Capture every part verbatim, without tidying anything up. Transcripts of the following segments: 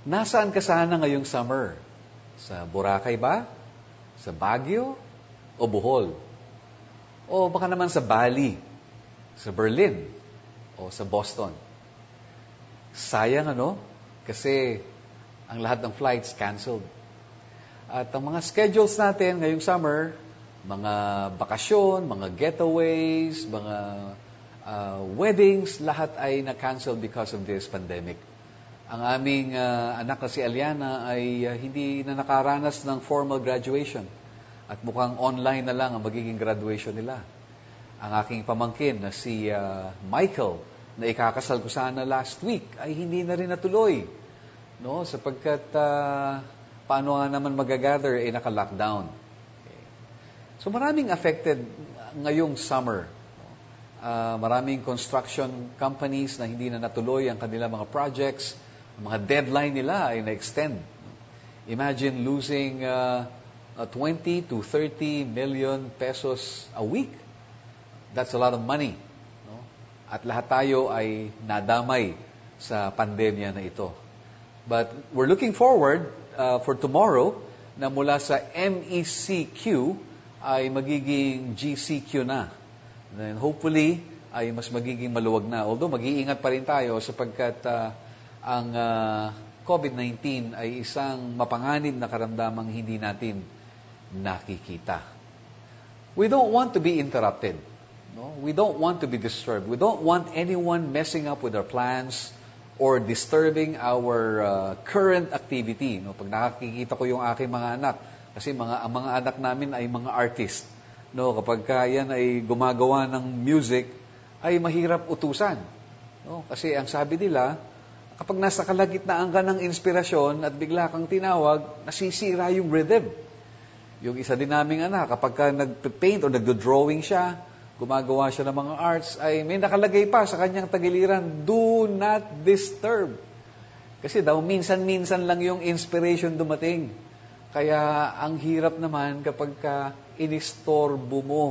Nasaan ka sana ngayong summer? Sa Boracay ba? Sa Baguio? O Bohol? O baka naman sa Bali? Sa Berlin? O sa Boston? Sayang ano? Kasi ang lahat ng flights canceled. At ang mga schedules natin ngayong summer, mga bakasyon, mga getaways, mga uh, weddings, lahat ay na-cancel because of this pandemic. Ang aming uh, anak na si Aliana ay uh, hindi na nakaranas ng formal graduation. At mukhang online na lang ang magiging graduation nila. Ang aking pamangkin na si uh, Michael, na ikakasal ko sana last week, ay hindi na rin natuloy. No? Sapagkat uh, paano nga naman mag-gather, eh naka-lockdown. Okay. So maraming affected ngayong summer. Uh, maraming construction companies na hindi na natuloy ang kanilang mga projects. Ang mga deadline nila ay na-extend. Imagine losing uh, uh, twenty to thirty million pesos a week. That's a lot of money. No? At lahat tayo ay nadamay sa pandemya na ito. But we're looking forward uh, for tomorrow na mula sa M E C Q ay magiging G C Q na. And hopefully ay mas magiging maluwag na. Although mag-iingat pa rin tayo sapagkat uh, ang uh, COVID nineteen ay isang mapanganib na karamdamang hindi natin nakikita. We don't want to be interrupted. No? We don't want to be disturbed. We don't want anyone messing up with our plans or disturbing our uh, current activity. No? Pag nakikita ko yung aking mga anak, kasi mga, ang mga anak namin ay mga artist. No? Kapag yan ay gumagawa ng music, ay mahirap utusan. No? Kasi ang sabi nila, kapag nasa kalagitnaan ka ng inspirasyon at bigla kang tinawag, nasisira yung rhythm. Yung isa din naming anak, kapag ka nag-paint o nag-drawing siya, gumagawa siya ng mga arts, ay may nakalagay pa sa kanyang tagiliran, do not disturb. Kasi daw, minsan-minsan lang yung inspiration dumating. Kaya ang hirap naman kapag ka inistorbo mo.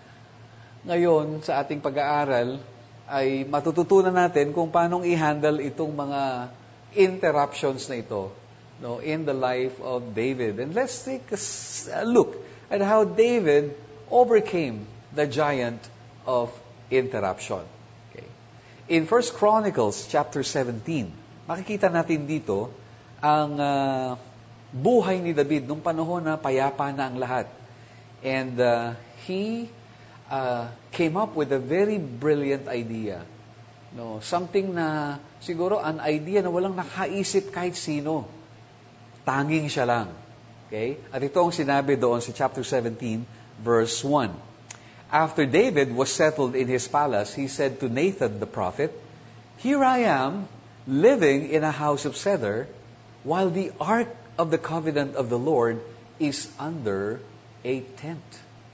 Ngayon, sa ating pag-aaral, ay matututunan natin kung paanong i-handle itong mga interruptions na ito, no, in the life of David. And let's take a look at how David overcame the giant of interruption. Okay. In First Chronicles chapter seventeen, makikita natin dito ang uh, buhay ni David nung panahon na payapa na ang lahat. And uh, he Uh, came up with a very brilliant idea. No, something na siguro an idea na walang nakaisip kahit sino. Tanging siya lang. Okay? At ito ang sinabi doon sa chapter seventeen, verse one. After David was settled in his palace, he said to Nathan the prophet, "Here I am, living in a house of cedar, while the ark of the covenant of the Lord is under a tent."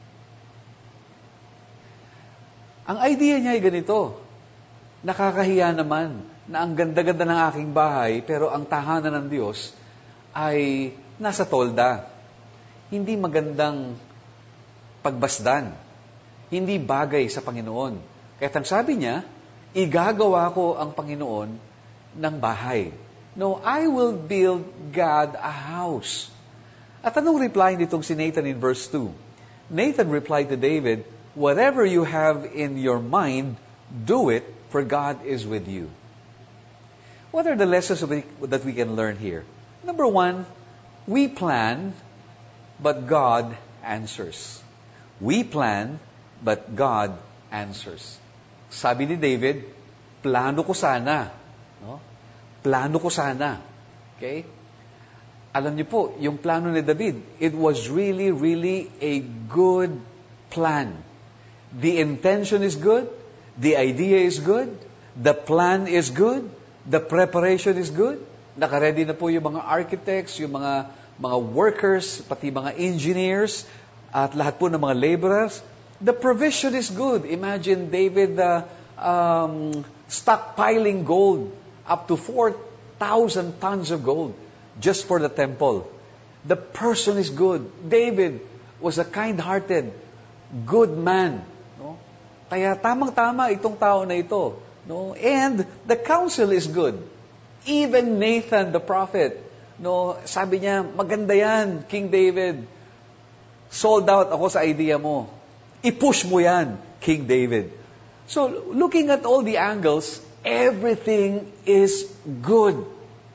Ang idea niya ay ganito, nakakahiya naman na ang ganda-ganda ng aking bahay, pero ang tahanan ng Diyos ay nasa tolda. Hindi magandang pagbasdan. Hindi bagay sa Panginoon. Kaya ang sabi niya, igagawa ko ang Panginoon ng bahay. No, I will build God a house. At anong reply nitong si Nathan in verse two? Nathan replied to David, "Whatever you have in your mind, do it, for God is with you." What are the lessons that we can learn here? Number one, we plan, but God answers. We plan, but God answers. Sabi ni David, plano ko sana. No? Plano ko sana. Okay? Alam niyo po, yung plano ni David, it was really, really a good plan. The intention is good. The idea is good. The plan is good. The preparation is good. Nakaready na po yung mga architects, yung mga mga workers, pati mga engineers, at lahat po ng mga laborers. The provision is good. Imagine David uh, um, stockpiling gold, up to four thousand tons of gold, just for the temple. The person is good. David was a kind-hearted, good man. No? Kaya tamang-tama itong tao na ito. No? And the counsel is good. Even Nathan the prophet, no, sabi niya, maganda yan, King David. Sold out ako sa idea mo. I-push mo yan, King David. So, looking at all the angles, everything is good.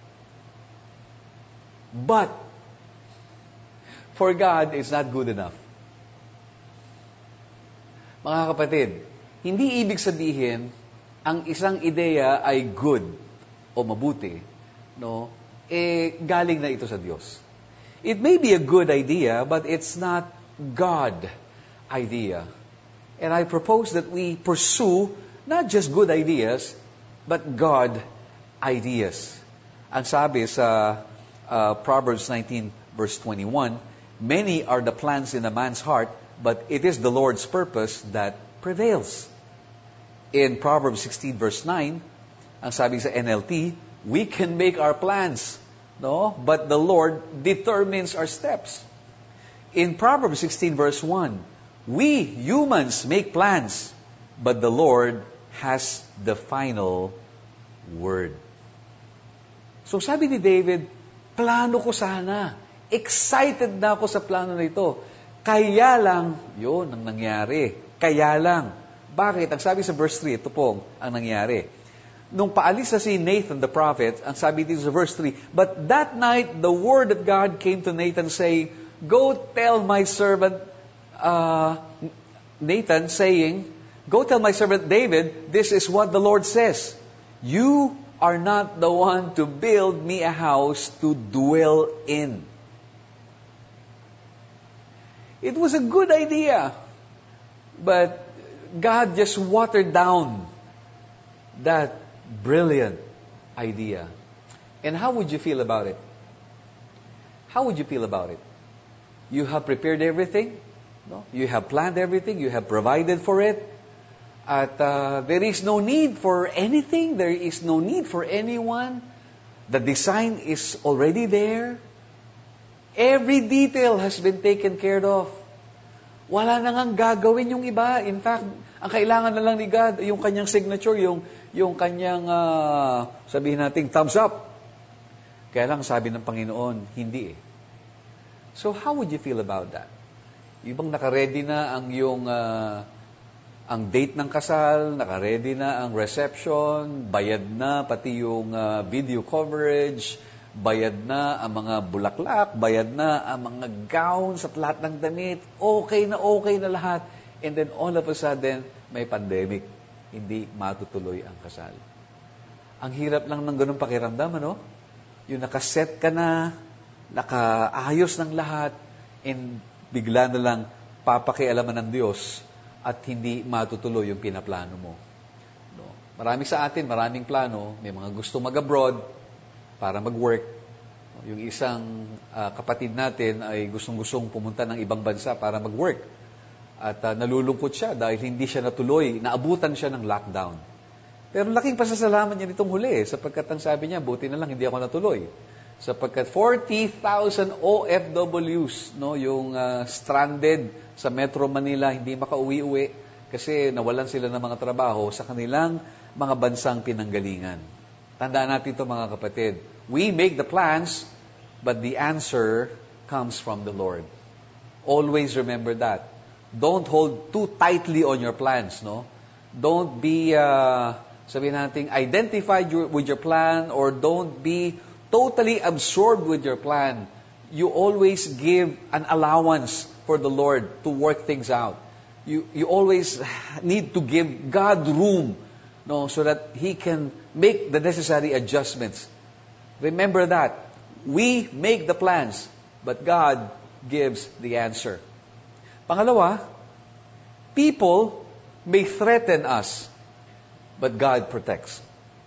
But, for God, it's not good enough. Mga kapatid, hindi ibig sabihin, ang isang ideya ay good o mabuti, no? Eh, galing na ito sa Diyos. It may be a good idea, but it's not God idea. And I propose that we pursue not just good ideas, but God ideas. Ang sabi sa uh, Proverbs nineteen, verse twenty-one, many are the plans in a man's heart, but it is the Lord's purpose that prevails. In Proverbs sixteen, verse nine, ang sabi sa N L T, we can make our plans, no? But the Lord determines our steps. In Proverbs sixteen, verse one, we humans make plans, but the Lord has the final word. So sabi ni David, plano ko sana. Excited na ako sa plano na ito. Kaya lang, yun ang nangyari. Kaya lang. Bakit? Ang sabi sa verse three, ito po ang nangyari. Nung paalis na si Nathan the prophet, ang sabi dito sa verse three, but that night the word of God came to Nathan saying, go tell my servant uh, Nathan saying, go tell my servant David, this is what the Lord says. You are not the one to build me a house to dwell in. It was a good idea, but God just watered down that brilliant idea. And how would you feel about it? How would you feel about it? You have prepared everything, no? You have planned everything, you have provided for it, at uh, there is no need for anything, there is no need for anyone. The design is already there. Every detail has been taken care of. Wala na ngang gagawin yung iba. In fact, ang kailangan na lang ni God, yung kanyang signature, yung, yung kanyang, uh, sabihin natin, thumbs up. Kaya lang sabi ng Panginoon, hindi eh. So how would you feel about that? Yung bang naka-ready na ang yung, uh, ang date ng kasal, naka-ready na ang reception, bayad na pati yung uh, video coverage, bayad na ang mga bulaklak, bayad na ang mga gowns at lahat ng damit, okay na okay na lahat. And then all of a sudden, may pandemic. Hindi matutuloy ang kasal. Ang hirap lang ng ganung pakiramdam, ano? Yung nakaset ka na, nakaayos ng lahat, and bigla na lang papakialaman ng Diyos at hindi matutuloy yung pinaplano mo. No? Marami sa atin, maraming plano, may mga gusto mag-abroad para mag-work. Yung isang uh, kapatid natin ay gustong-gustong pumunta ng ibang bansa para mag-work. At uh, nalulungkot siya dahil hindi siya natuloy, naabutan siya ng lockdown. Pero laking pasasalamat niya nitong huli, sapagkat ang sabi niya, buti na lang hindi ako natuloy. Sapagkat forty thousand O F Ws, no, yung uh, stranded sa Metro Manila, hindi makauwi-uwi kasi nawalan sila ng mga trabaho sa kanilang mga bansang pinanggalingan. Tandaan natin ito, mga kapatid. We make the plans, but the answer comes from the Lord. Always remember that. Don't hold too tightly on your plans, no? Don't be, uh, sabihin natin, identified your, with your plan, or don't be totally absorbed with your plan. You always give an allowance for the Lord to work things out. You, you always need to give God room, no, so that He can make the necessary adjustments. Remember that. We make the plans, but God gives the answer. Pangalawa, people may threaten us, but God protects.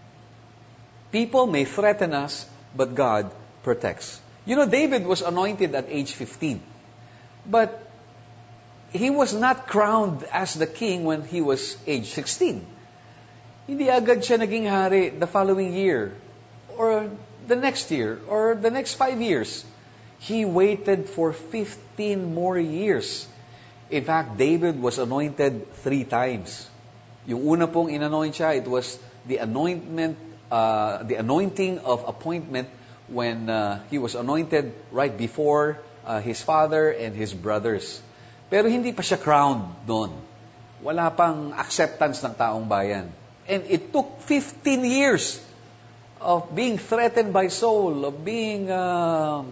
People may threaten us, but God protects. You know, David was anointed at age fifteen. But he was not crowned as the king when he was age sixteen. Hindi agad siya naging hari the following year, or the next year, or the next five years. He waited for fifteen more years. In fact, David was anointed three times. Yung una pong inanoint siya, it was the anointment uh, the anointing of appointment when uh, he was anointed right before uh, his father and his brothers. Pero hindi pa siya crowned noon. Wala pang acceptance ng taong bayan. And it took fifteen years of being threatened by Saul, of being uh,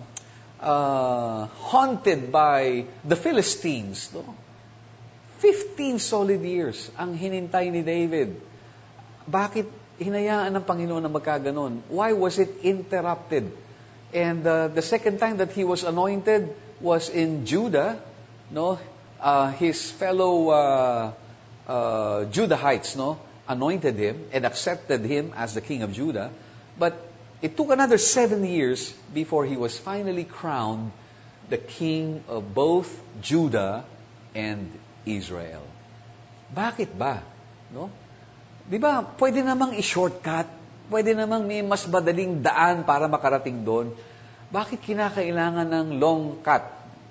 uh, haunted by the Philistines. No? fifteen solid years ang hinintay ni David. Bakit hinayaan ng Panginoon na magkaganon? Why was it interrupted? And uh, the second time that he was anointed was in Judah. No, uh, his fellow uh, uh, Judahites, no, anointed him and accepted him as the king of Judah. But it took another seven years before he was finally crowned the king of both Judah and Israel. Bakit ba? No? Di ba, pwede namang i-shortcut. Pwede namang may mas madaling daan para makarating doon. Bakit kinakailangan ng long cut?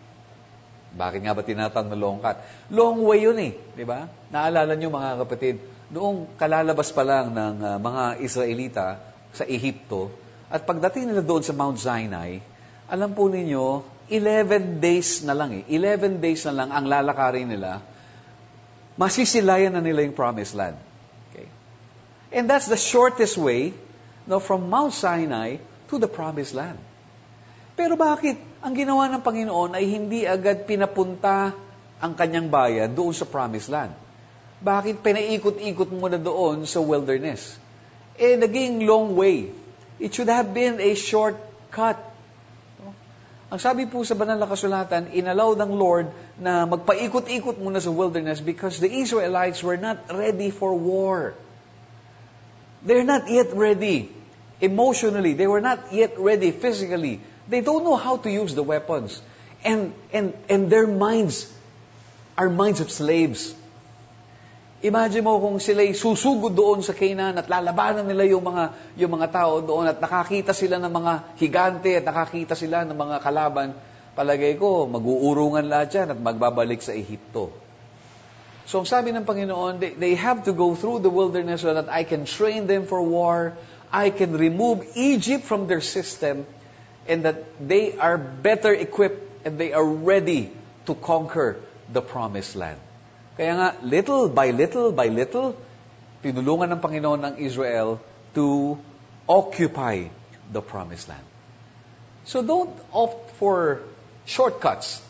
Bakit nga ba tinatawag na long cut? Long way yun eh. Di ba? Naalala nyo mga kapatid, noong kalalabas pa lang ng uh, mga Israelita sa Ehipto, at pagdating nila doon sa Mount Sinai, alam po ninyo, eleven days na lang eh. eleven days na lang ang lalakarin nila, masisilayan na nila yung promised land. Okay? And that's the shortest way, no, from Mount Sinai to the promised land. Pero bakit ang ginawa ng Panginoon ay hindi agad pinapunta ang kanyang bayan doon sa promised land? Bakit pinaikot-ikot muna doon sa wilderness? Eh, naging long way. It should have been a shortcut. No? Ang sabi po sa banal na kasulatan, inallow ng Lord na magpaikot-ikot muna sa wilderness because the Israelites were not ready for war. They're not yet ready emotionally. They were not yet ready physically. They don't know how to use the weapons. And, and, and their minds are minds of slaves. Imagine mo kung sila'y susugod doon sa Canaan at lalabanan nila yung mga, yung mga tao doon at nakakita sila ng mga higante at nakakita sila ng mga kalaban, palagay ko, mag-uurungan lahat yan at magbabalik sa Ehipto. So, ang sabi ng Panginoon, they, they have to go through the wilderness so that I can train them for war, I can remove Egypt from their system, and that they are better equipped and they are ready to conquer the promised land. Kaya nga, little by little by little, tinulungan ng Panginoon ng Israel to occupy the promised land. So don't opt for shortcuts.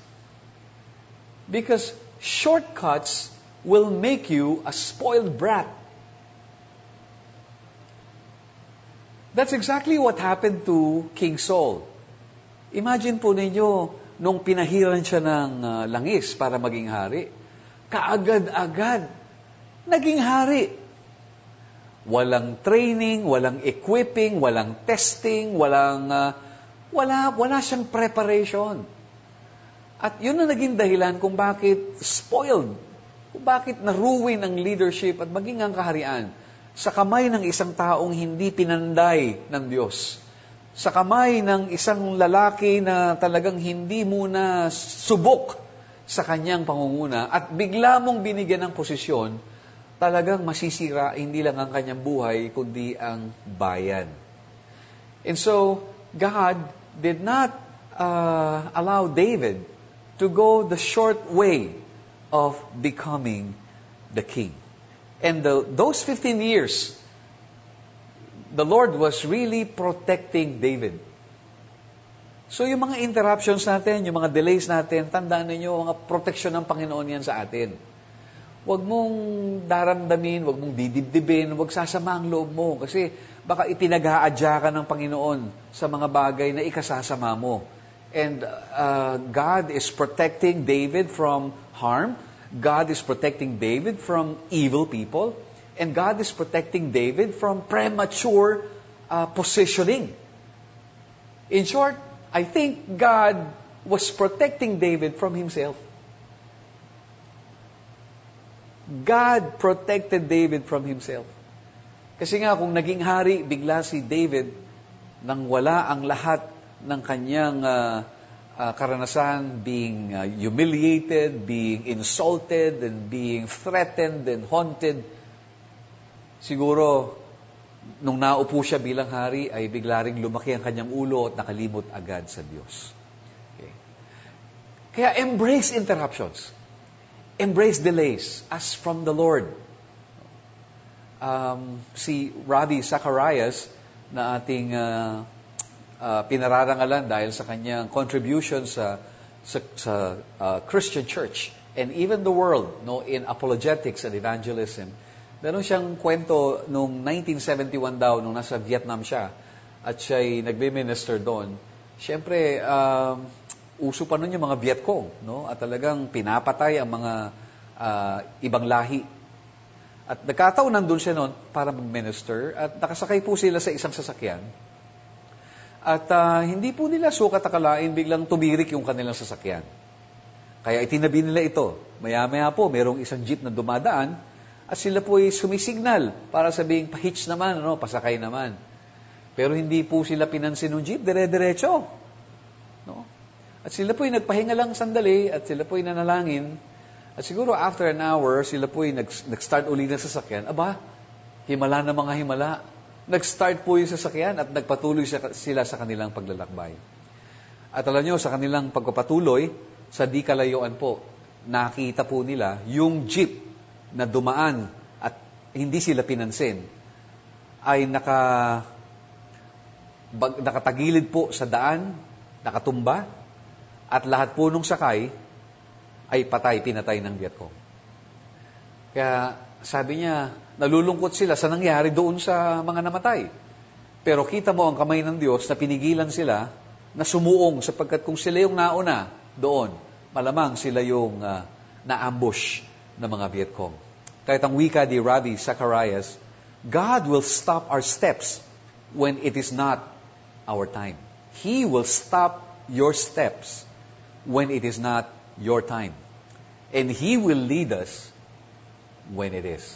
Because shortcuts will make you a spoiled brat. That's exactly what happened to King Saul. Imagine po ninyo, nung pinahiran siya ng uh, langis para maging hari, kaagad-agad, naging hari. Walang training, walang equipping, walang testing, walang, uh, wala, wala siyang preparation. At yun na naging dahilan kung bakit spoiled, kung bakit naruwin ang leadership at maging ang kaharian sa kamay ng isang taong hindi pinanday ng Diyos. Sa kamay ng isang lalaki na talagang hindi muna subok sa kanyang pangunguna at bigla mong binigyan ng posisyon, talagang masisira hindi lang ang kanyang buhay, kundi ang bayan. And so, God did not uh, allow David to go the short way of becoming the king. And the, those fifteen years, the Lord was really protecting David. So yung mga interruptions natin, yung mga delays natin, tandaan ninyo, mga protection ng Panginoon yan sa atin. Huwag mong daramdamin, huwag mong didibdibin, huwag sasama ang loob mo. Kasi baka ipinag-aadya ka ng Panginoon sa mga bagay na ikasasama mo. And uh, God is protecting David from harm. God is protecting David from evil people. And God is protecting David from premature uh, positioning. In short, I think God was protecting David from himself. God protected David from himself. Kasi nga, kung naging hari, bigla si David, nang wala ang lahat ng kanyang uh, uh, karanasan, being uh, humiliated, being insulted, and being threatened and haunted, siguro, nung naupo siya bilang hari, ay bigla ring lumaki ang kanyang ulo at nakalimot agad sa Diyos. Okay. Kaya embrace interruptions. Embrace delays as from the Lord. Um, si Rabbi Zacharias na ating uh, uh, pinararangalan dahil sa kanyang contribution sa sa, sa uh, Christian church and even the world, no, in apologetics and evangelism. Meron siyang kwento nung nineteen seventy-one daw, nung nasa Vietnam siya, at siya'y nagbe-minister doon. Siyempre, um, uso pa nun yung mga Vietcong, no? At talagang pinapatay ang mga uh, ibang lahi. At nagkataon nandun siya noon para mag-minister at nakasakay po sila sa isang sasakyan. At uh, hindi po nila sukat akalain biglang tumirik yung kanilang sasakyan. Kaya itinabi nila ito. Maya-maya po, merong isang jeep na dumadaan at sila po ay sumisignal para sabihing pa-hitch naman, ano, pasakay naman. Pero hindi po sila pinansin ng jeep, dire-diretso. No? At sila po ay nagpahinga lang sandali at sila po ay nanalangin. At siguro after an hour, sila po ay nag-start uli ng sasakyan. Aba, himala na mga himala. Nag-start po yung sasakyan at nagpatuloy sila sa kanilang paglalakbay. At alam nyo, sa kanilang pagpapatuloy, sa di kalayuan po, nakita po nila yung jeep na dumaan at hindi sila pinansin ay naka, bag, nakatagilid po sa daan, nakatumba, at lahat po nung sakay ay patay, pinatay ng Vietcong. Kaya sabi niya, nalulungkot sila sa nangyari doon sa mga namatay. Pero kita mo ang kamay ng Diyos na pinigilan sila na sumuong sapagkat kung sila yung nauna doon, malamang sila yung uh, na-ambush ng mga Vietcong. Kahit ang wika ni Rabbi Zacharias, God will stop our steps when it is not our time. He will stop your steps when it is not your time. And He will lead us when it is.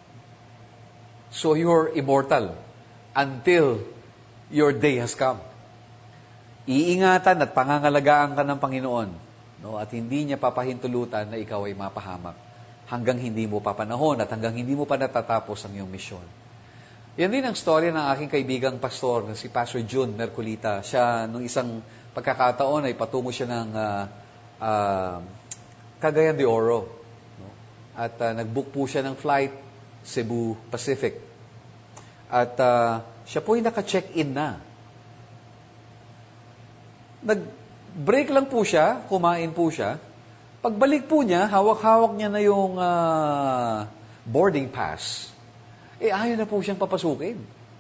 So you're immortal until your day has come. Iingatan at pangangalagaan ka ng Panginoon, no? At hindi niya papahintulutan na ikaw ay mapahamak hanggang hindi mo papanahon at hanggang hindi mo pa natatapos ang iyong misyon. Yan din ang storya ng aking kaibigang pastor na si Pastor June Merculita. Siya, nung isang pagkakataon, ay patungo siya ng uh, uh, Cagayan de Oro. No? At uh, nag-book po siya ng flight Cebu Pacific. At uh, siya po ay naka-check-in na. Nag-break lang po siya, kumain po siya. Pagbalik po niya, hawak-hawak niya na yung uh, boarding pass. Eh, ayaw na po siyang papasukin.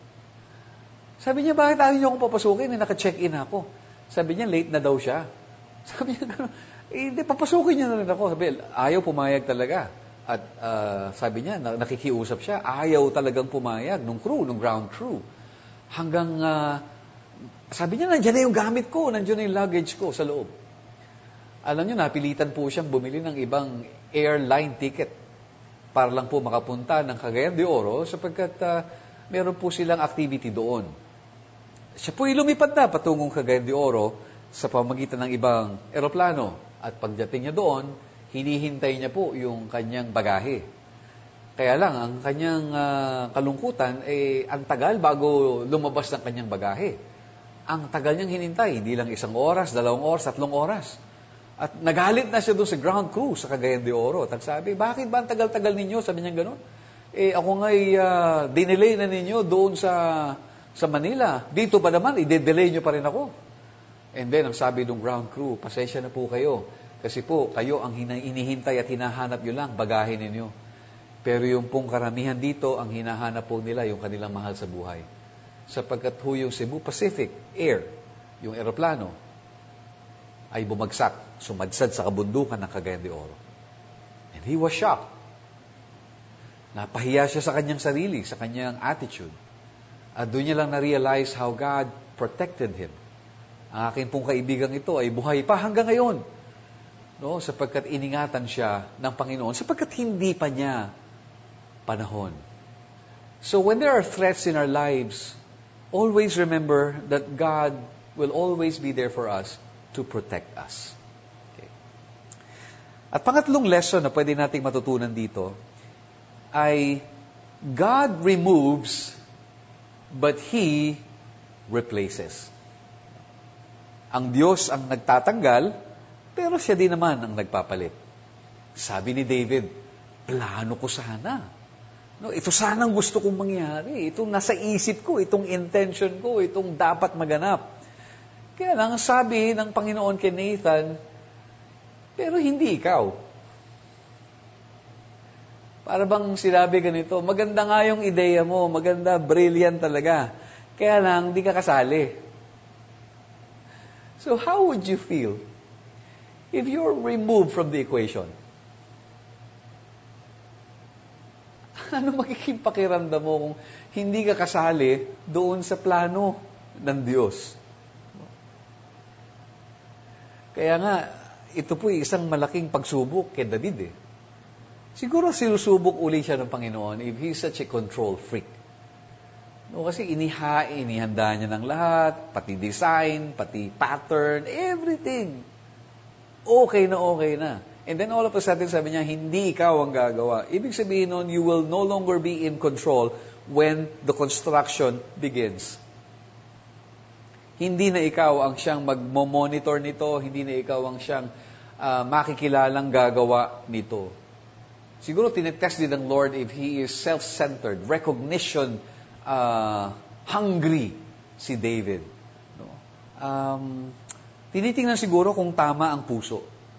Sabi niya, bakit ayaw niyo akong papasukin? Eh, naka-check-in ako. Sabi niya, late na daw siya. Sabi niya, eh, hindi, papasukin niya na rin ako. Sabi, ayaw pumayag talaga. At uh, sabi niya, nakikiusap siya, ayaw talagang pumayag nung crew, nung ground crew. Hanggang, uh, sabi niya, nandiyan na yung gamit ko, nandiyan na yung luggage ko sa loob. Alam niyo, napilitan po siyang bumili ng ibang airline ticket para lang po makapunta ng Cagayan de Oro sapagkat uh, meron po silang activity doon. Siya po ilumipad na patungong Cagayan de Oro sa pamagitan ng ibang eroplano. At pagdating niya doon, hinihintay niya po yung kanyang bagahe. Kaya lang, ang kanyang uh, kalungkutan, eh, ang tagal bago lumabas ng kanyang bagahe. Ang tagal niyang hinintay, hindi lang isang oras, dalawang oras, tatlong oras. At nagalit na siya doon sa ground crew sa Cagayan de Oro. At sabi, bakit ba ang tagal-tagal ninyo? Sabi niya gano'n. Eh, ako nga'y uh, dinelay na ninyo doon sa sa Manila. Dito pa naman, i-delay nyo pa rin ako. And then, ang sabi ng ground crew, pasensya na po kayo. Kasi po, kayo ang inihintay at hinahanap nyo lang, bagahe ninyo. Pero yung pong karamihan dito, ang hinahanap po nila, yung kanilang mahal sa buhay. Sapagkat ho yung Cebu Pacific Air, yung eroplano, ay bumagsak, sumadsad sa kabundukan ng Cagayan de Oro. And he was shocked. Napahiya siya sa kanyang sarili, sa kanyang attitude. At doon niya lang na-realize how God protected him. Ang aking pong kaibigang ito ay buhay pa hanggang ngayon. No? Sapagkat iningatan siya ng Panginoon, sapagkat hindi pa niya panahon. So when there are threats in our lives, always remember that God will always be there for us to protect us. Okay. At pangatlong lesson na pwede nating matutunan dito ay God removes but He replaces. Ang Diyos ang nagtatanggal, pero siya din naman ang nagpapalit. Sabi ni David, plano ko sana. No, ito sanang gusto kong mangyari. Itong nasa isip ko, itong intention ko, itong dapat maganap. Kaya lang, sabi ng Panginoon kay Nathan, pero hindi ikaw. Para bang sinabi ganito, maganda nga yung ideya mo, maganda, brilliant talaga. Kaya lang, di ka kasali. So how would you feel if you're removed from the equation? Ano magiging pakiramdam mo kung hindi ka kasali doon sa plano ng Diyos? Kaya nga, ito po isang malaking pagsubok kay David eh. Siguro sinusubok uli siya ng Panginoon if he's such a control freak. No, kasi iniha, inihanda niya ng lahat, pati design, pati pattern, everything. Okay na okay na. And then all of a sudden, sabi niya, hindi ikaw ang gagawa. Ibig sabihin nun, you will no longer be in control when the construction begins. Hindi na ikaw ang siyang mag-monitor nito, hindi na ikaw ang siyang uh, makikilalang gagawa nito. Siguro tinetest din ng Lord if He is self-centered, recognition uh, hungry si David. No? Um, tinitingnan siguro kung tama ang puso.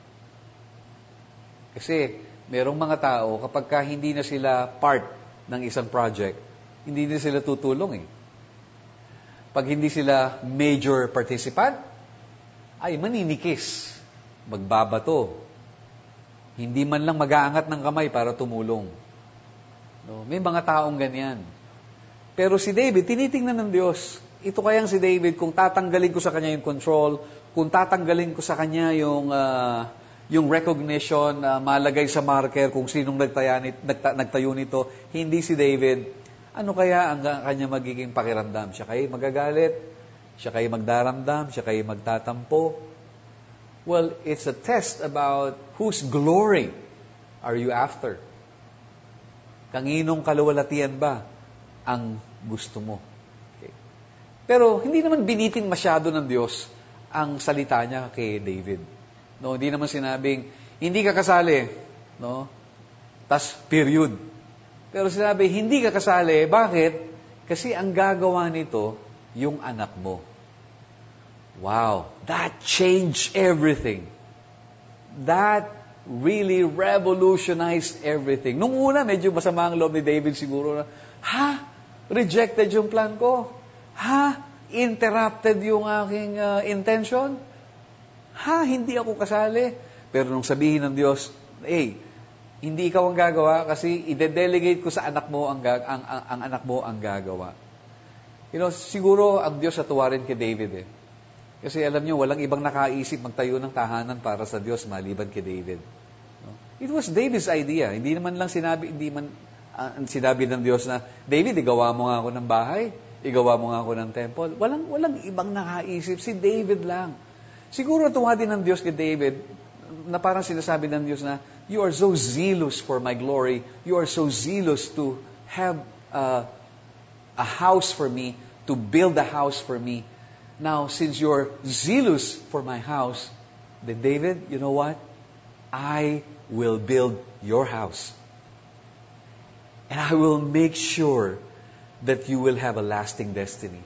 Kasi merong mga tao, kapag ka hindi na sila part ng isang project, hindi na sila tutulong eh. Pag hindi sila major participant, ay maninikis, magbabato. Hindi man lang mag-aangat ng kamay para tumulong. No? May mga taong ganyan. Pero si David, tinitingnan ng Diyos. Ito kayang si David, kung tatanggalin ko sa kanya yung control, kung tatanggalin ko sa kanya yung... Uh, yung recognition, uh, malagay sa marker kung sinong nagtaya, nagta, nagtayo nito, hindi si David, ano kaya ang kanya magiging pakiramdam? Siya kayo magagalit? Siya kayo magdaramdam? Siya kayo magtatampo? Well, it's a test about whose glory are you after? Kanginong kaluwalhatian ba ang gusto mo? Okay. Pero hindi naman binitin masyado ng Diyos ang salita niya kay David. No, hindi naman sinabing, hindi ka kasali. No? Tas, period. Pero sinabi, hindi ka kasali. Bakit? Kasi ang gagawa nito, yung anak mo. Wow! That changed everything. That really revolutionized everything. Nung una, medyo masama ang loob ni David siguro na, ha? Rejected yung plan ko? Ha? Interrupted yung aking uh, intention? Ha, hindi ako kasali. Pero nung sabihin ng Diyos, hey, hindi ikaw ang gagawa kasi i-delegate ko sa anak mo ang, ang, ang, ang anak mo ang gagawa. You know, siguro ang Diyos natuwa rin kay David eh. Kasi alam niyo, walang ibang nakaisip magtayo ng tahanan para sa Diyos maliban kay David. No? It was David's idea. Hindi naman lang sinabi, hindi man uh, sinabi ng Diyos na, David, igawa mo nga ako ng bahay, igawa mo nga ako ng temple. Walang, walang ibang nakaisip. Si David lang. Siguro tuwa din ng Diyos kay David na parang sinasabi ng Diyos na, you are so zealous for my glory. You are so zealous to have uh, a house for me, to build a house for me. Now, since you're zealous for my house, then David, you know what? I will build your house. And I will make sure that you will have a lasting destiny.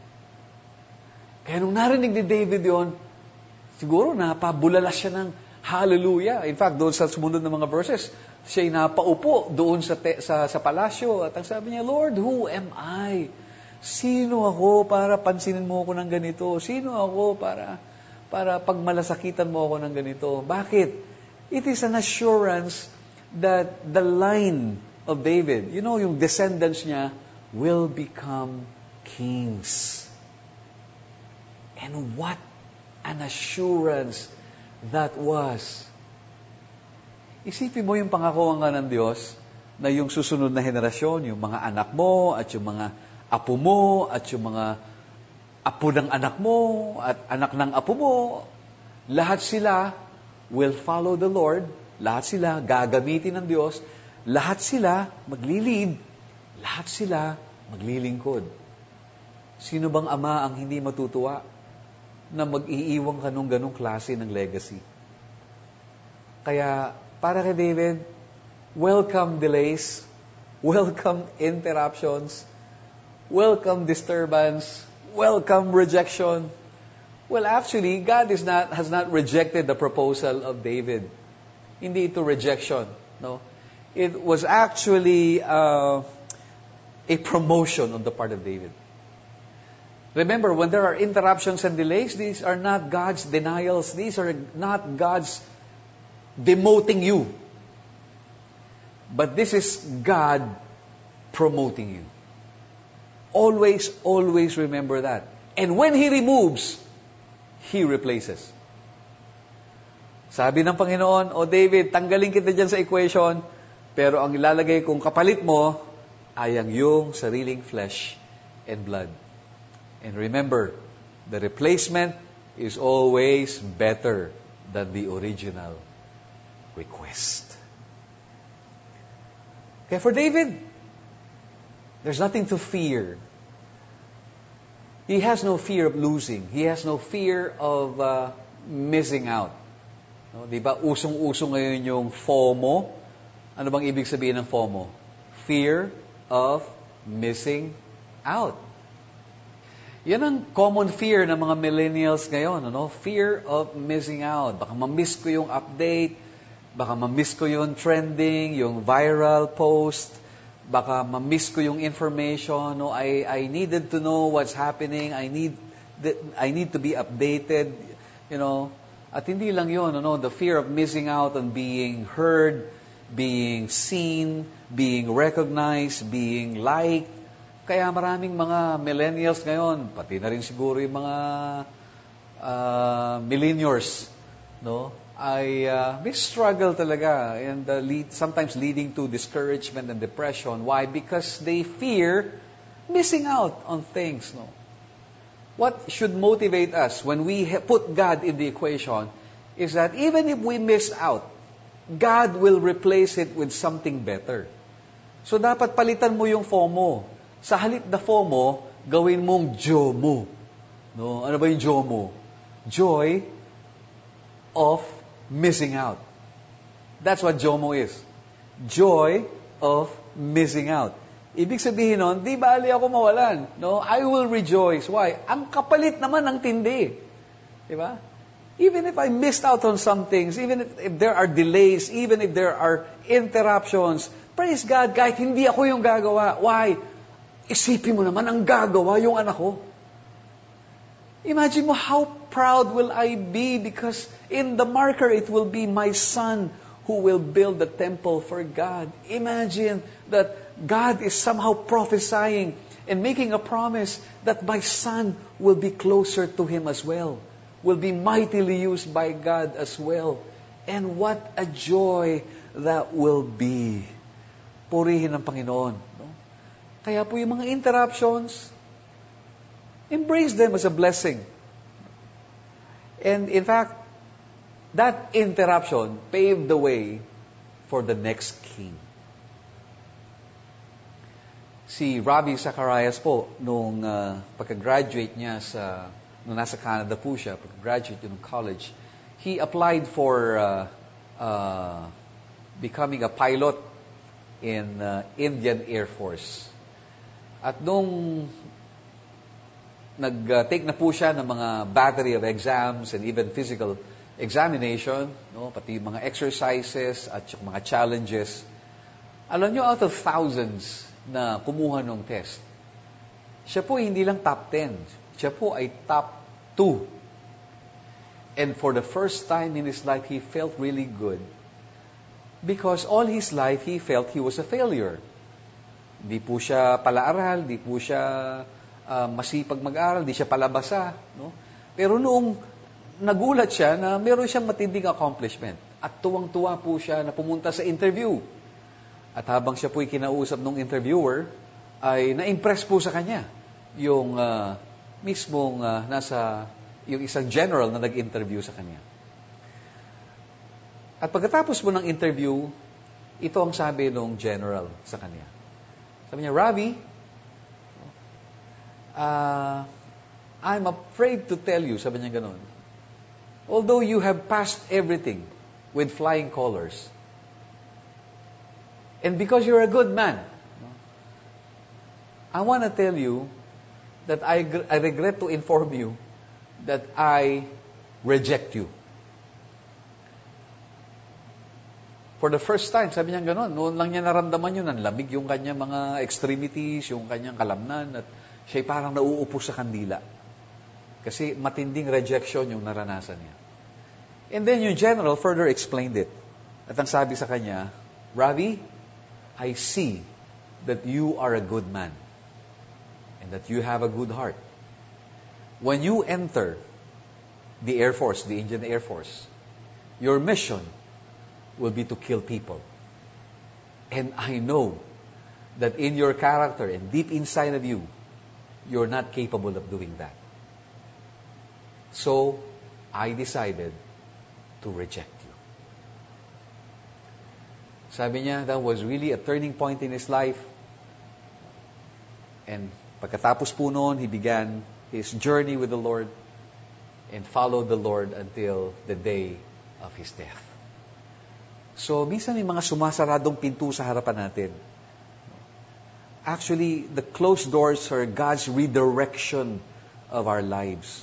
Kaya nung narinig ni David yon, siguro napabulalas siya ng hallelujah. In fact, doon sa sumunod ng mga verses, siya'y napaupo doon sa, te, sa, sa palasyo. At ang sabi niya, Lord, who am I? Sino ako para pansinin mo ako ng ganito? Sino ako para, para pagmalasakitan mo ako ng ganito? Bakit? It is an assurance that the line of David, you know, yung descendants niya, will become kings. And what an assurance that was. Isipin mo yung pangakuan nga ng Diyos na yung susunod na henerasyon, yung mga anak mo at yung mga apo mo at yung mga apo ng anak mo at anak ng apo mo, lahat sila will follow the Lord, lahat sila gagamitin ng Diyos, lahat sila maglilid, lahat sila maglilingkod. Sino bang ama ang hindi matutuwa na mag-iiwang ka nung ganong klase ng legacy? Kaya, para kay David, welcome delays, welcome interruptions, welcome disturbance, welcome rejection. Well, actually, God is not has not rejected the proposal of David. Hindi ito rejection, no? It was actually uh, a promotion on the part of David. Remember, when there are interruptions and delays, these are not God's denials. These are not God's demoting you. But this is God promoting you. Always, always remember that. And when He removes, He replaces. Sabi ng Panginoon, O David, tanggalin kita dyan sa equation, pero ang ilalagay kong kapalit mo ay ang iyong sariling flesh and blood. And remember, the replacement is always better than the original request. Okay, for David, there's nothing to fear. He has no fear of losing. He has no fear of uh, missing out. No, di ba, usong-uso ngayon yung FOMO. Ano bang ibig sabihin ng FOMO? Fear of missing out. Yan ang common fear ng mga millennials ngayon. Ano? Fear of missing out. Baka ma-miss ko yung update. Baka ma-miss ko yung trending, yung viral post. Baka ma-miss ko yung information. No? I, I needed to know what's happening. I need the, I need to be updated. You know? At hindi lang yun. Ano? The fear of missing out on being heard, being seen, being recognized, being liked. Kaya maraming mga millennials ngayon, pati na rin siguro yung mga uh, millennials, no, ay uh, may struggle talaga and uh, lead, sometimes leading to discouragement and depression. Why? Because they fear missing out on things. No. What should motivate us when we put God in the equation is that even if we miss out, God will replace it with something better. So dapat palitan mo yung FOMO. Sa halip na FOMO, gawin mong JOMO. No? Ano ba yung JOMO? Joy of missing out. That's what JOMO is. Joy of missing out. Ibig sabihin nun, di bali ako mawalan. No? I will rejoice. Why? Ang kapalit naman ng tindi. Di ba? Even if I missed out on some things, even if, if there are delays, even if there are interruptions, praise God, kahit hindi ako yung gagawa. Why? Isipin mo naman, ang gagawa yung anak ko. Imagine mo, how proud will I be because in the marker, it will be my son who will build the temple for God. Imagine that God is somehow prophesying and making a promise that my son will be closer to Him as well, will be mightily used by God as well. And what a joy that will be. Purihin ang Panginoon. No? Kaya po yung mga interruptions, embrace them as a blessing. And in fact, that interruption paved the way for the next king. Si Ravi Zacharias po, nung uh, pagka-graduate niya sa, nung nasa Canada po siya, pagka-graduate ng college, he applied for uh, uh, becoming a pilot in uh, Indian Air Force. At nung nag-take na po siya ng mga battery of exams and even physical examination, no, pati mga exercises at mga challenges, alam nyo, out of thousands na kumuha ng test, siya po hindi lang top ten, siya po ay top two. And for the first time in his life, he felt really good. Because all his life, he felt he was a failure. Di po siya pala-aral, di po siya uh, masipag mag-aral, di siya palabasa. No? Pero noong nagulat siya na meron siyang matinding accomplishment at tuwang-tuwa po siya na pumunta sa interview. At habang siya po'y kinausap ng interviewer, ay na-impress po sa kanya yung uh, mismong uh, nasa, yung isang general na nag-interview sa kanya. At pagkatapos mo ng interview, ito ang sabi ng general sa kanya. Sabi niya, Ravi, uh, I'm afraid to tell you, sabi niya ganun, although you have passed everything with flying colors, and because you're a good man, I want to tell you that I, I regret to inform you that I reject you. For the first time, sabi niya gano'n, noon lang niya naramdaman yun, nanlamig yung kanyang mga extremities, yung kanyang kalamnan, at siya'y parang nauupo sa kandila. Kasi matinding rejection yung naranasan niya. And then yung general further explained it. At ang sabi sa kanya, Ravi, I see that you are a good man and that you have a good heart. When you enter the Air Force, the Indian Air Force, your mission will be to kill people. And I know that in your character and deep inside of you, you're not capable of doing that. So, I decided to reject you. Sabi niya, that was really a turning point in his life. And pagkatapos po noon, he began his journey with the Lord and followed the Lord until the day of his death. So, minsan may mga sumasaradong pinto sa harapan natin. Actually, the closed doors are God's redirection of our lives.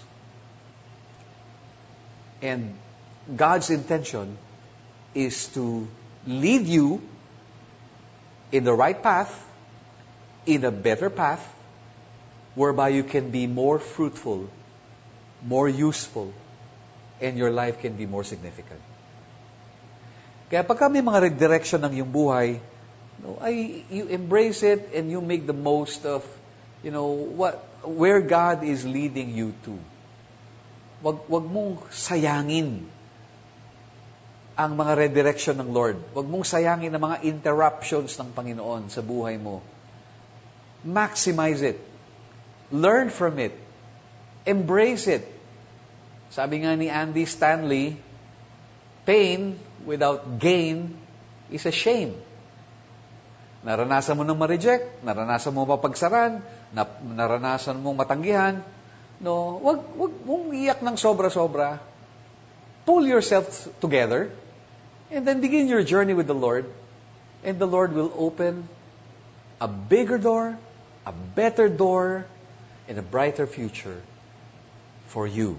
And God's intention is to lead you in the right path, in a better path, whereby you can be more fruitful, more useful, and your life can be more significant. Kaya pagka may mga redirection ng iyong buhay, no, ay, you embrace it and you make the most of, you know, what, where God is leading you to. Wag, wag mong sayangin ang mga redirection ng Lord. Wag mong sayangin ang mga interruptions ng Panginoon sa buhay mo. Maximize it. Learn from it. Embrace it. Sabi nga ni Andy Stanley, pain without gain is a shame. Naranasan mo nang ma-reject, naranasan mo mapagsaran, naranasan mong matanggihan, no, wag wag mong iyak ng sobra-sobra. Pull yourself together and then begin your journey with the Lord, and the Lord will open a bigger door, a better door, and a brighter future for you.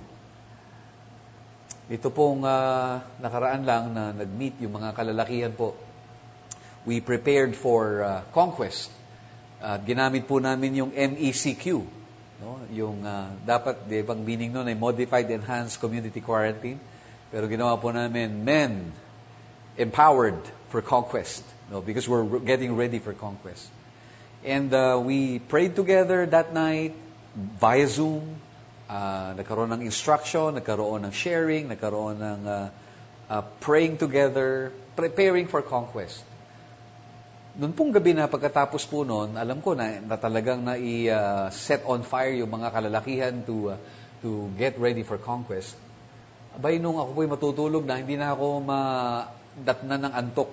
Ito pong uh, nakaraan lang na nag-meet yung mga kalalakihan po. We prepared for uh, conquest. At uh, ginamit po namin yung M E C Q. No? Yung uh, dapat, di bang meaning nun ay Modified Enhanced Community Quarantine. Pero ginawa po namin, men empowered for conquest. No? Because we're getting ready for conquest. And uh, we prayed together that night via Zoom. Uh, nagkaroon ng instruction, nagkaroon ng sharing, nagkaroon ng uh, uh, praying together, preparing for conquest. Noon pong gabi na pagkatapos po noon, alam ko na, na talagang na-set uh, on fire yung mga kalalakihan to, uh, to get ready for conquest. Abay, nung ako po'y matutulog na, hindi na ako madatna ng antok.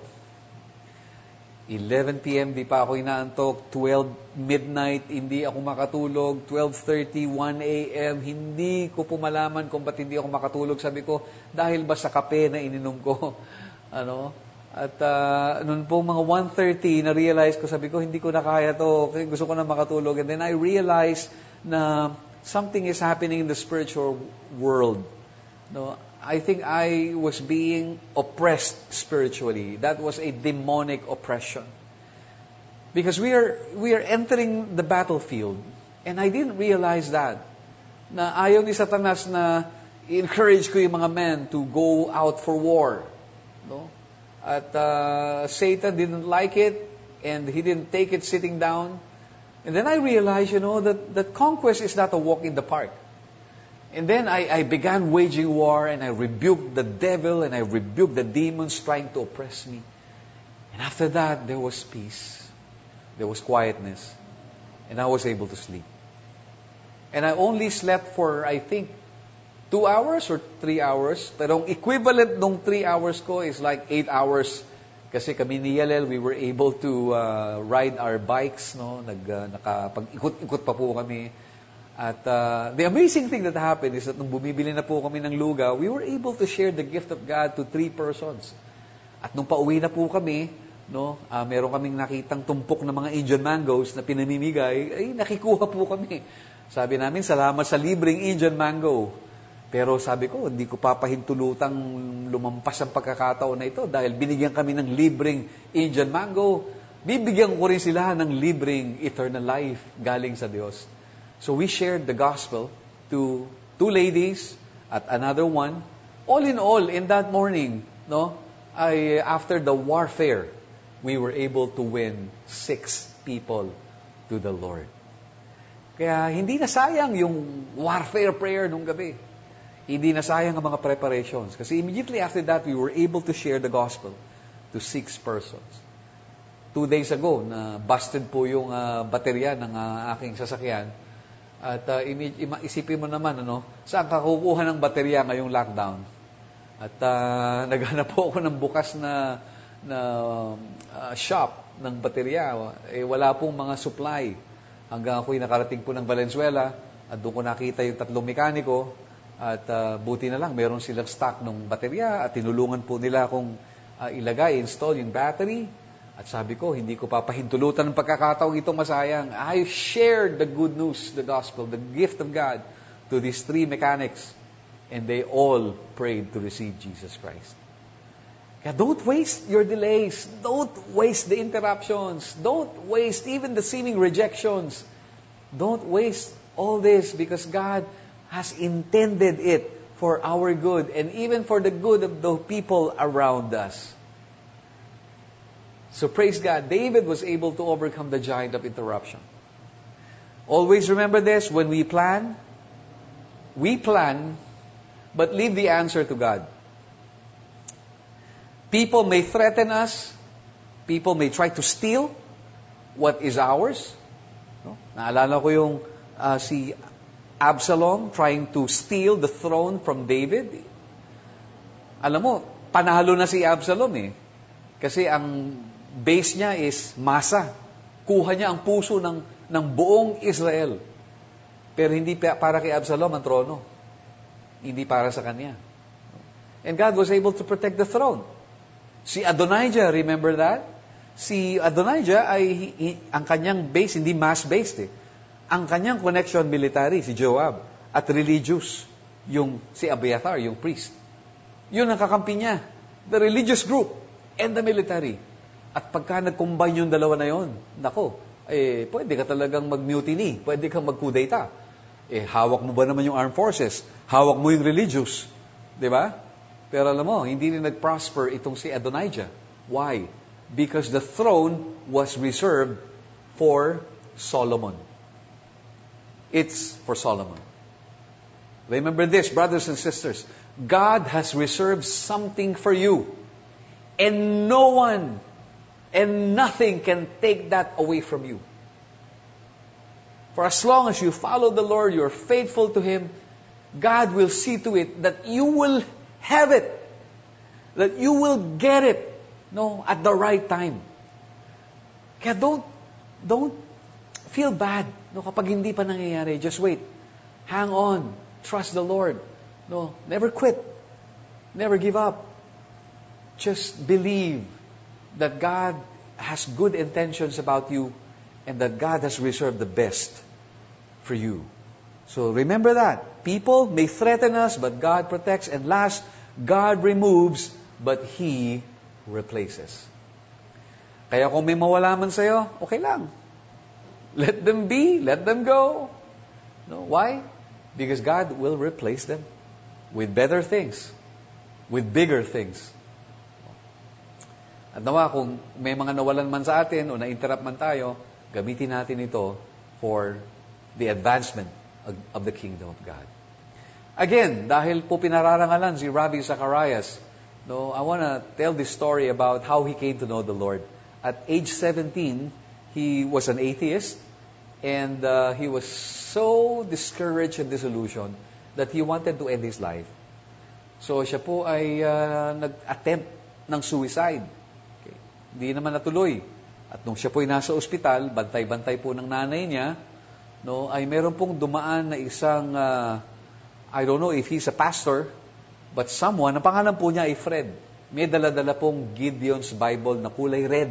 eleven p.m. di pa ako inaantok, twelve midnight, hindi ako makatulog, twelve thirty, one a.m., hindi ko po malaman kung ba't hindi ako makatulog. Sabi ko, dahil ba sa kape na ininom ko? ano? At uh, noon po mga one thirty, na-realize ko, sabi ko, hindi ko na kaya to, kasi gusto ko na makatulog. And then I realized na something is happening in the spiritual world. No? I think I was being oppressed spiritually. That was a demonic oppression. Because we are we are entering the battlefield. And I didn't realize that. Na ayaw ni Satanas na encourage ko yung mga men to go out for war. No? At uh, Satan didn't like it, and he didn't take it sitting down. And then I realized, you know, that, that conquest is not a walk in the park. And then I, I began waging war, and I rebuked the devil, and I rebuked the demons trying to oppress me. And after that, there was peace. There was quietness. And I was able to sleep. And I only slept for, I think, two hours or three hours. Pero ang equivalent ng three hours ko is like eight hours. Kasi kami ni Yalel, we were able to uh, ride our bikes. No? Nag, uh, nakapag-ikot-ikot pa po kami. At uh, the amazing thing that happened is that nung bumibili na po kami ng lugaw, we were able to share the gift of God to three persons. At nung pauwi na po kami, no, uh, meron kaming nakitang tumpok ng mga Indian mangoes na pinamimigay, ay nakikuha po kami. Sabi namin, salamat sa libreng Indian mango. Pero sabi ko, hindi ko papahintulutang lumampas ang pagkakataon na ito dahil binigyan kami ng libreng Indian mango. Bibigyan ko rin sila ng libreng eternal life galing sa Diyos. So we shared the gospel to two ladies at another one. All in all, in that morning, no, I, after the warfare, we were able to win six people to the Lord. Kaya hindi na sayang yung warfare prayer nung gabi. Hindi na sayang ang mga preparations. Kasi immediately after that, we were able to share the gospel to six persons. Two days ago, na busted po yung uh, baterya ng uh, aking sasakyan. At uh, isipin mo naman, ano, saan ka kukuha ng baterya ngayong lockdown? At uh, naghanap po ako ng bukas na, na uh, shop ng baterya. Eh, wala pong mga supply. Hanggang ako'y nakarating po ng Valenzuela at doon ko nakita yung tatlong mekaniko. At uh, buti na lang, meron silang stock ng baterya at tinulungan po nila akong uh, ilagay, install yung battery. At sabi ko, hindi ko papahintulutan ng pagkakataong ito masayang. I shared the good news, the gospel, the gift of God to these three mechanics. And they all prayed to receive Jesus Christ. Kaya don't waste your delays. Don't waste the interruptions. Don't waste even the seeming rejections. Don't waste all this because God has intended it for our good and even for the good of the people around us. So praise God, David was able to overcome the giant of interruption. Always remember this, when we plan, we plan, but leave the answer to God. People may threaten us, people may try to steal what is ours. No? Naalala ko yung uh, si Absalom trying to steal the throne from David. Alam mo, panalo na si Absalom eh. Kasi ang base niya is masa. Kuha niya ang puso ng, ng buong Israel. Pero hindi para kay Absalom ang trono. Hindi para sa kanya. And God was able to protect the throne. Si Adonijah, remember that? Si Adonijah ay ang kanyang base, hindi mass-based eh. Ang kanyang connection military, si Joab, at religious, yung si Abiathar, yung priest. Yun ang kakampi niya. The religious group and the military. At pagka nag-combine yung dalawa na yun, nako, eh, pwede ka talagang mag-mutiny, pwede kang mag-kudeta. Eh, hawak mo ba naman yung armed forces? Hawak mo yung religious. Di ba? Pero alam mo, hindi rin nag-prosper itong si Adonijah. Why? Because the throne was reserved for Solomon. It's for Solomon. Remember this, brothers and sisters. God has reserved something for you. And no one and nothing can take that away from you. For as long as you follow the Lord, you are faithful to Him, God will see to it that you will have it. That you will get it. No, at the right time. Kaya don't, don't feel bad. No, kapag hindi pa nangyayari, just wait. Hang on. Trust the Lord. No, never quit. Never give up. Just believe that God has good intentions about you and that God has reserved the best for you. So remember that. People may threaten us, but God protects. And last, God removes, but He replaces. Kaya kung may mawala man sa'yo, okay lang. Let them be, let them go. No, why? Because God will replace them with better things, with bigger things. At nawa, kung may mga nawalan man sa atin o na-interrupt man tayo, gamitin natin ito for the advancement of, of the kingdom of God. Again, dahil po pinararangalan si Rabbi Zacharias, no, I want to tell this story about how he came to know the Lord. At age seventeen, he was an atheist, and uh, he was so discouraged and disillusioned that he wanted to end his life. So siya po ay uh, nag-attempt ng suicide. Okay. Hindi naman natuloy. At nung siya po ay nasa ospital, bantay-bantay po ng nanay niya, no, ay meron pong dumaan na isang, uh, I don't know if he's a pastor, but someone, ang pangalan po niya ay Fred. May dala-dala pong Gideon's Bible na kulay red.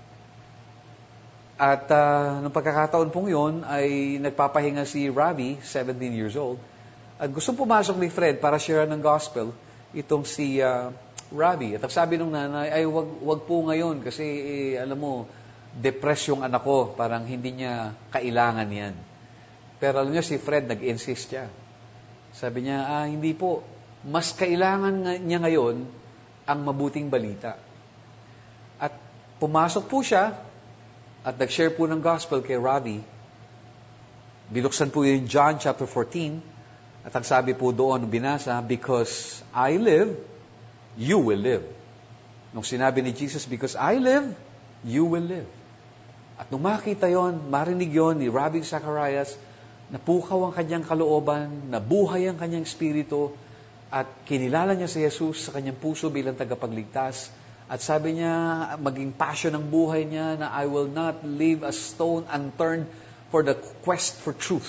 At uh, nung pagkakataon pong yun, ay nagpapahinga si Ravi, seventeen years old, at gustong pumasok ni Fred para share ng gospel, itong si uh, Ravi. At ang sabi ng nanay, ay wag, wag po ngayon kasi eh, alam mo, depressed yung anak ko, parang hindi niya kailangan yan. Pero alam niyo, si Fred nag-insist siya. Sabi niya, ah, hindi po, mas kailangan niya ngayon ang mabuting balita. At pumasok po siya at nag-share po ng gospel kay Ravi. Binuksan po yung John chapter fourteen at ang sabi po doon, binasa, because I live, you will live. Nung sinabi ni Jesus, because I live, you will live. At nung makita yon, marinig yon ni Ravi Zacharias, napukaw ang kanyang kalooban, nabuhay ang kanyang espiritu, at kinilala niya si Jesus sa kanyang puso bilang tagapagligtas. At sabi niya, maging passion ng buhay niya na I will not leave a stone unturned for the quest for truth.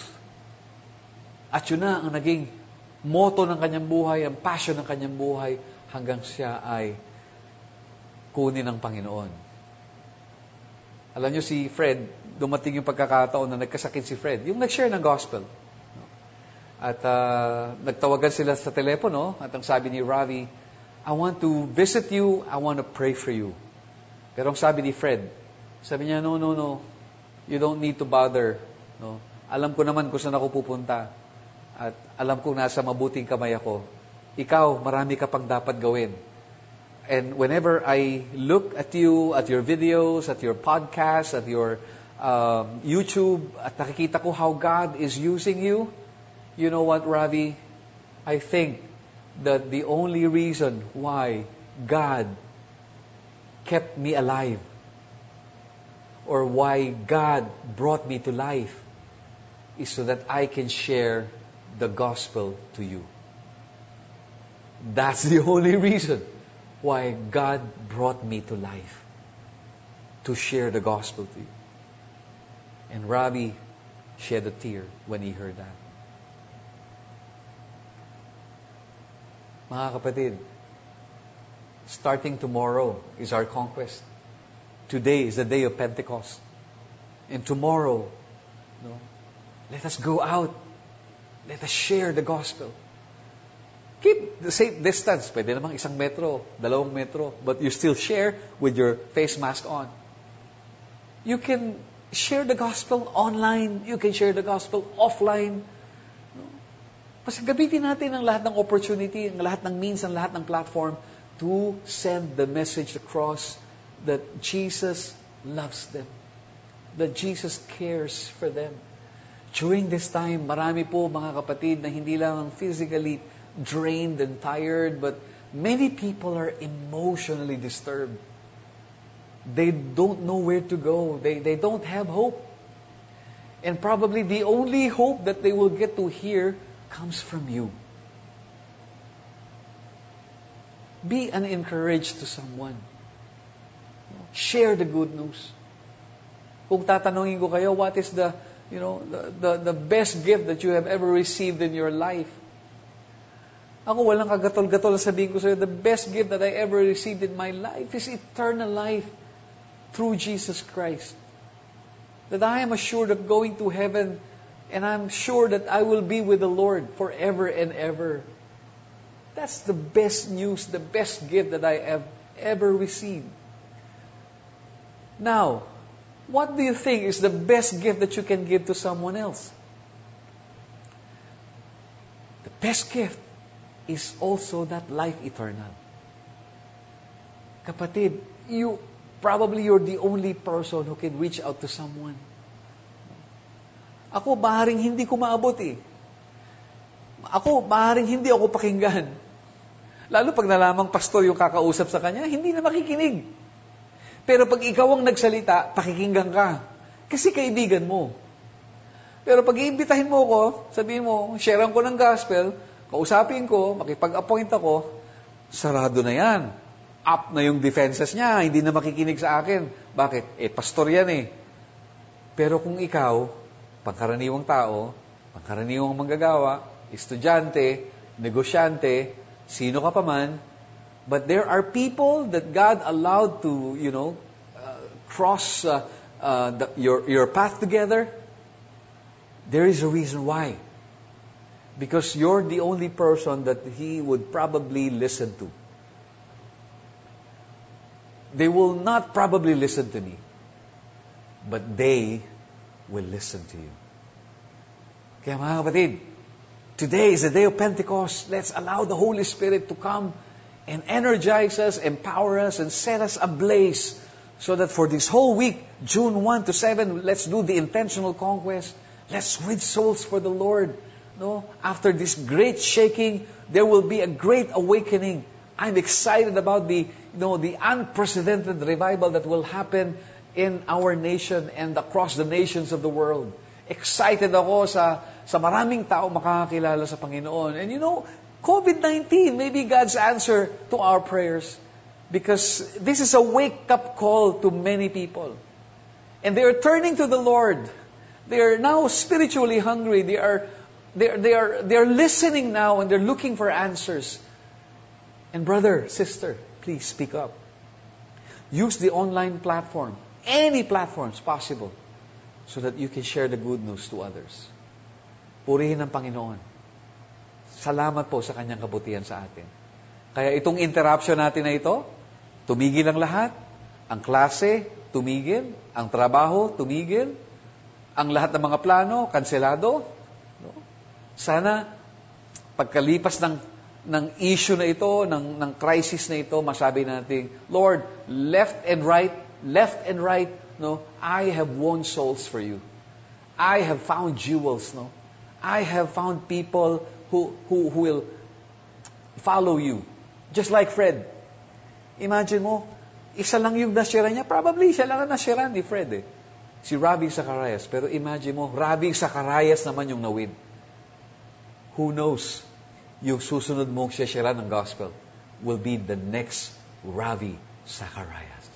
At yun na ang naging motto ng kanyang buhay, ang passion ng kanyang buhay, hanggang siya ay kunin ng Panginoon. Alam niyo si Fred, dumating yung pagkakataon na nagkasakit si Fred, yung nag-share ng gospel. At uh, nagtawagan sila sa telepono at ang sabi ni Ravi, I want to visit you, I want to pray for you. Pero ang sabi ni Fred, sabi niya, no, no, no, you don't need to bother. No? Alam ko naman kung saan ako pupunta. At alam kong nasa mabuting kamay ako. Ikaw, marami ka pang dapat gawin. And whenever I look at you, at your videos, at your podcasts, at your um, YouTube, at nakikita ko how God is using you, you know what, Ravi? I think that the only reason why God kept me alive or why God brought me to life is so that I can share the gospel to you. That's the only reason why God brought me to life, to share the gospel to you. And Ravi shed a tear when he heard that. Mga kapatid, starting tomorrow is our conquest. Today is the day of Pentecost. And tomorrow, no, let us go out. Let us share the gospel. Keep the same distance. Pwede namang isang metro, dalawang metro, but you still share with your face mask on. You can share the gospel online. You can share the gospel offline. Kasi gamitin natin ang lahat ng opportunity, ang lahat ng means, ang lahat ng platform to send the message across that Jesus loves them. That Jesus cares for them. During this time, marami po mga kapatid na hindi lang physically drained and tired, but many people are emotionally disturbed. They don't know where to go. They, they don't have hope. And probably the only hope that they will get to hear comes from you. Be an encourage to someone. Share the good news. Kung tatanungin ko kayo, what is the, you know, the, the, the best gift that you have ever received in your life? Ako walang kagatol-gatol sabihin ko sa'yo, the best gift that I ever received in my life is eternal life through Jesus Christ. That I am assured of going to heaven, and I'm sure that I will be with the Lord forever and ever. That's the best news, the best gift that I have ever received. Now, what do you think is the best gift that you can give to someone else? The best gift is also that life eternal. Kapatid, you probably you're the only person who can reach out to someone. Ako, maaaring hindi ko maabot eh. Ako, maaaring hindi ako pakinggan. Lalo pag nalamang pastor yung kakausap sa kanya, hindi na makikinig. Pero pag ikaw ang nagsalita, pakikinggan ka. Kasi kaibigan mo. Pero pag iimbitahin mo ko, sabihin mo, sharean ko ng gospel, kausapin ko, makipag-appoint ako, sarado na yan. Up na yung defenses niya, hindi na makikinig sa akin. Bakit? Eh, pastor yan eh. Pero kung ikaw, pangkaraniwang tao, pangkaraniwang manggagawa, estudyante, negosyante, sino ka pa man, but there are people that God allowed to, you know, uh, cross uh, uh, the, your, your path together. There is a reason why. Because you're the only person that He would probably listen to. They will not probably listen to me, but they will listen to you. Kaya mga kapatid, today is the day of Pentecost. Let's allow the Holy Spirit to come and energize us, empower us, and set us ablaze so that for this whole week, June first to seventh, let's do the intentional conquest. Let's win souls for the Lord. No? After this great shaking, there will be a great awakening. I'm excited about the, you know, the unprecedented revival that will happen in our nation and across the nations of the world. Excited ako sa, sa maraming tao makakakilala sa Panginoon. And you know, COVID nineteen may be God's answer to our prayers. Because this is a wake-up call to many people. And they are turning to the Lord. They are now spiritually hungry. They are, they are, they are, they are listening now and they're looking for answers. And brother, sister, please speak up. Use the online platform, any platforms possible, so that you can share the good news to others. Purihin ang Panginoon. Salamat po sa Kanyang kabutihan sa atin. Kaya itong interruption natin na ito, tumigil ang lahat. Ang klase, tumigil. Ang trabaho, tumigil. Ang lahat ng mga plano, kanselado. Sana, pagkalipas ng ng issue na ito, ng, ng crisis na ito, masabi natin, Lord, left and right, left and right, no, I have won souls for you. I have found jewels, no. I have found people who, who, who will follow you. Just like Fred. Imagine mo, isa lang yung nasira niya. Probably, siya lang ang nasira ni Fred, eh. Si Ravi Zacarias. Pero imagine mo, Ravi Zacarias naman yung nawin. Who knows? Yung susunod mong share ng gospel will be the next Ravi Zacarias.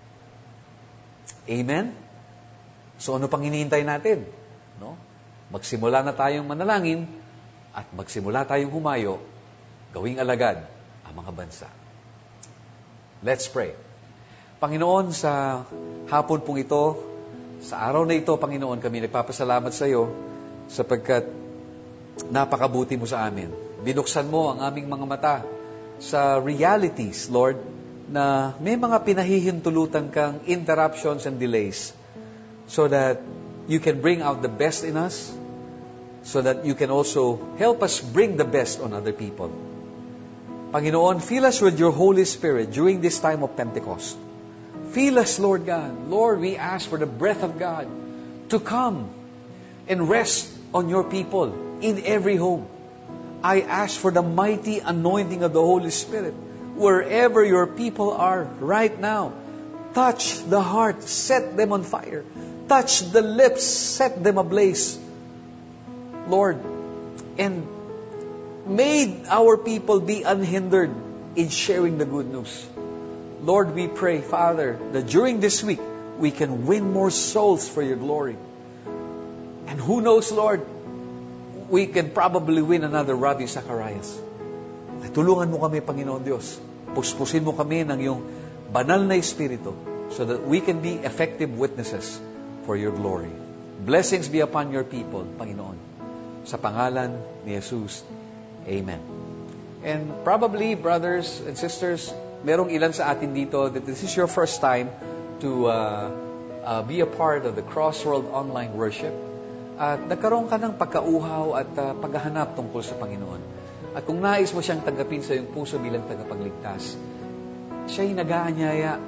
Amen? So ano pang hinihintay natin? No? Magsimula na tayong manalangin at magsimula tayong humayo, gawing alagad ang mga bansa. Let's pray. Panginoon, sa hapon pong ito, sa araw na ito, Panginoon, kami nagpapasalamat sa iyo sapagkat napakabuti mo sa amin. Binuksan mo ang aming mga mata sa realities, Lord, na may mga pinahihintulutan kang interruptions and delays so that you can bring out the best in us, so that you can also help us bring the best on other people. Panginoon, fill us with your Holy Spirit during this time of Pentecost. Fill us, Lord God. Lord, we ask for the breath of God to come and rest on your people in every home. I ask for the mighty anointing of the Holy Spirit wherever your people are right now. Touch the heart, set them on fire. Touch the lips, set them ablaze. Lord, and may our people be unhindered in sharing the good news. Lord, we pray, Father, that during this week, we can win more souls for your glory. And who knows, Lord, we can probably win another Ravi Zacarias. Tulungan mo kami, Panginoon Diyos. Puspusin mo kami ng iyong banal na Espiritu so that we can be effective witnesses for your glory. Blessings be upon your people, Panginoon. Sa pangalan ni Jesus. Amen. And probably, brothers and sisters, merong ilan sa atin dito that this is your first time to uh, uh, be a part of the Crossworld Online Worship. At nagkaroon ka ng pagkauhaw at uh, paghahanap tungkol sa Panginoon. At kung nais mo siyang tanggapin sa iyong puso bilang tagapagligtas, siya'y nag-aanyaya.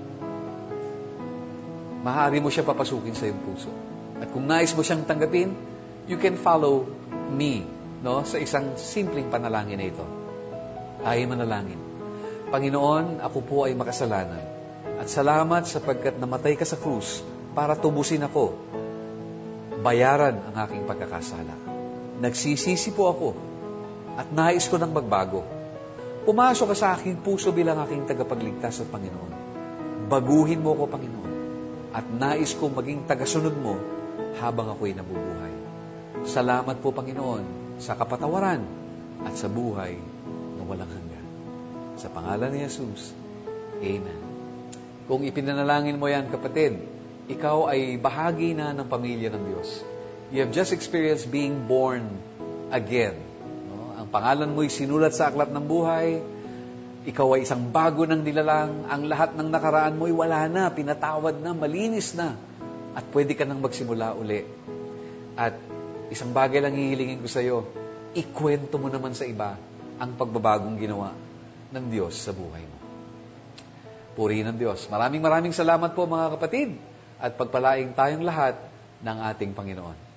Maaari mo siya papasukin sa iyong puso. At kung nais mo siyang tanggapin, you can follow me, no, sa isang simpleng panalangin na ito. Ay manalangin. Panginoon, ako po ay makasalanan. At salamat sapagkat namatay ka sa krus para tubusin ako. Bayaran ang aking pagkakasala. Nagsisisi po ako at nais ko nang magbago. Pumasok ka sa aking puso bilang aking tagapagligtas at Panginoon. Baguhin mo ko, Panginoon. At nais ko maging tagasunod mo habang ako'y nabubuhay. Salamat po, Panginoon, sa kapatawaran at sa buhay na walang hanggan. Sa pangalan ni Jesus, Amen. Kung ipinanalangin mo yan, kapatid, ikaw ay bahagi na ng pamilya ng Diyos. You have just experienced being born again. No? Ang pangalan mo'y sinulat sa aklat ng buhay. Ikaw ay isang bago ng nilalang. Ang lahat ng nakaraan mo'y wala na, pinatawad na, malinis na. At pwede ka nang magsimula uli. At isang bagay lang hihilingin ko sa iyo, ikwento mo naman sa iba ang pagbabagong ginawa ng Diyos sa buhay mo. Purihin ng Diyos. Maraming maraming salamat po mga kapatid at pagpalaing tayong lahat ng ating Panginoon.